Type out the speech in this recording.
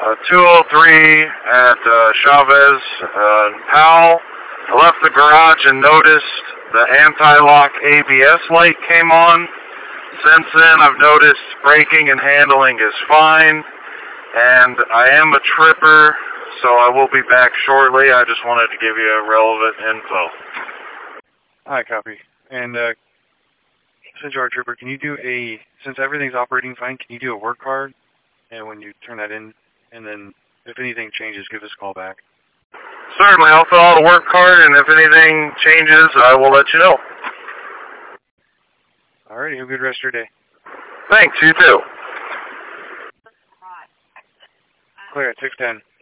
203 at Chavez Powell. I left the garage and noticed the anti-lock ABS light came on. Since then, I've noticed braking and handling is fine, and I am a tripper, so I will be back shortly. I just wanted to give you relevant info. Alright, copy. And since you're a trooper, can you do since everything's operating fine, can you do a work card? And when you turn that in, and then if anything changes, give us a call back. Certainly, I'll fill out a work card, and if anything changes, I will let you know. Alrighty, have a good rest of your day. Thanks, you too. Clear at 610.